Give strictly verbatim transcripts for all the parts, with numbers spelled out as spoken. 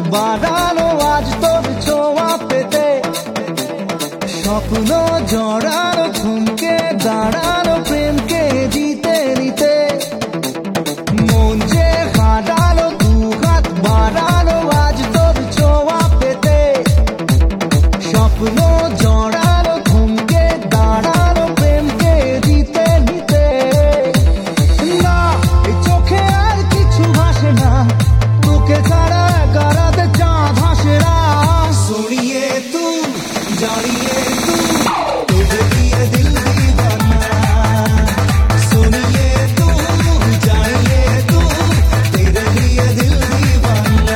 বাড়ানো আজ তোর ছোঁয়া পেতে, স্বপ্ন জড়ানো থমকে দাঁড়ানো প্রেমকে জিতে নিতে, মন যে হারানো দু হাত বাড়ানো আজ তোর ছোঁয়া পেতে, স্বপ্ন জড়ানো থমকে দাঁড়ানো প্রেমকে জিতে নিতে। না এই চোখে আর কিছু ভাসে না, তোকে ছাড়া গারাতে চাঁদ হাসে না। सोनिए तू जानिए तू तुझे दिए दिल दीवाना, सोनिए तू जानिए तू तेरे लिए दिल दीवाना।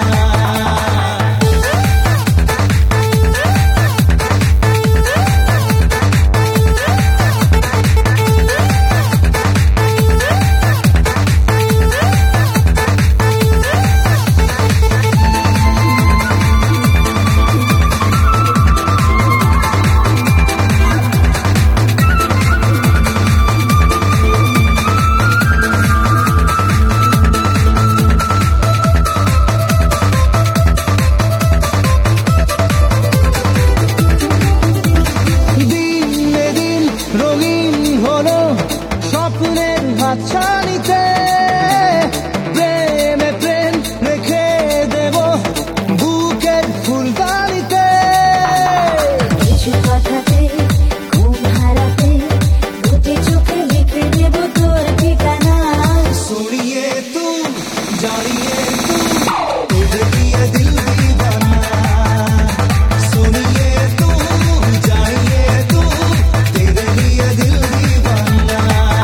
রঙিন হলো স্বপ্নের হাতছানিতে, প্রেমে প্রেম রেখে দেব বুকের ফুলদানিতে। কিছু কথাতে ঘুম হারাতে দুটি চোখে লিখে দেব তোর ঠিকানা। सोनिए तू जानिए तू तुझे दिए दिल दीवाना, सोनिए तू जानिए तू तेरे लिए दिल दीवाना।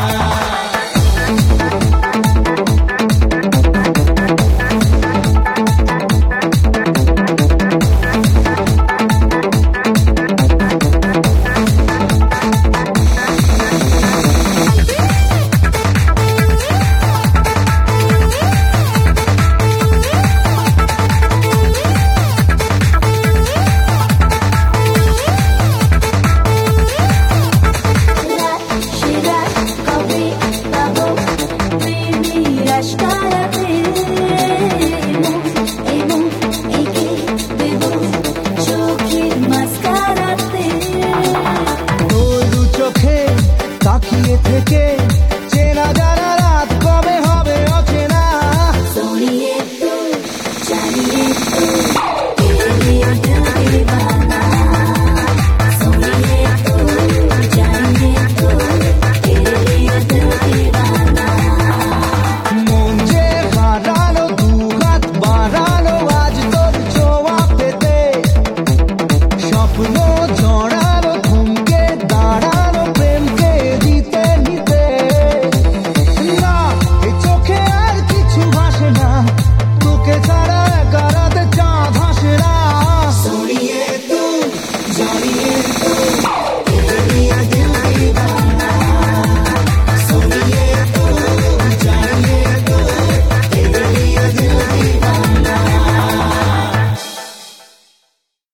রাত সে রাত কবে পাবো প্রেমের আশকারাতে, এই মন এঁকে দেব চোখের মাস্কারাতে। তোর দু চোখে তাকিয়ে থেকে